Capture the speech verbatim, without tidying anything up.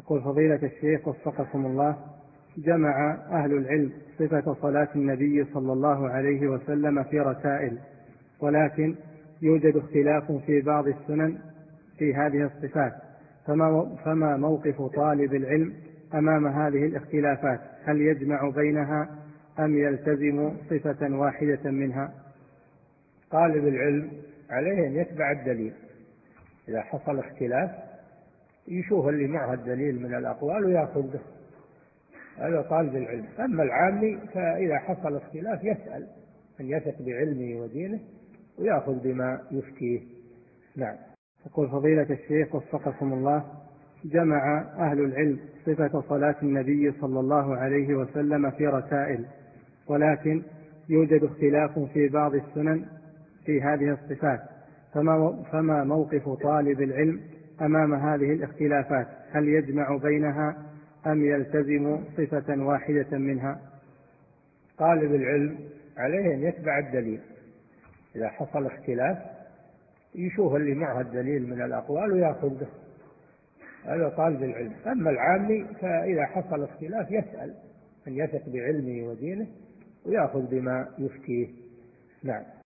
يقول فضيلة الشيخ وفقكم الله، جمع أهل العلم صفة صلاة النبي صلى الله عليه وسلم في رسائل، ولكن يوجد اختلاف في بعض السنن في هذه الصفات، فما, فما موقف طالب العلم أمام هذه الاختلافات؟ هل يجمع بينها أم يلتزم صفة واحدة منها؟ طالب العلم عليه أن يتبع الدليل. إذا حصل اختلاف يشوف اللي معه الدليل من الأقوال ويأخذ به، هذا طالب العلم. أما العامي فإذا حصل اختلاف يسأل أن يثق بعلمه ودينه ويأخذ بما يفتيه. نعم. يقول فضيلة الشيخ وفقكم الله، جمع أهل العلم صفة صلاة النبي صلى الله عليه وسلم في رسائل، ولكن يوجد اختلاف في بعض السنن في هذه الصفات، فما, فما موقف طالب العلم أمام هذه الاختلافات؟ هل يجمع بينها أم يلتزم صفة واحدة منها؟ طالب العلم عليه أن يتبع الدليل. إذا حصل اختلاف يشوف اللي معه الدليل من الأقوال ويأخذ به، هذا طالب العلم. أما العامي فإذا حصل اختلاف يسأل أن يثق بعلمه ودينه ويأخذ بما يفتيه. نعم.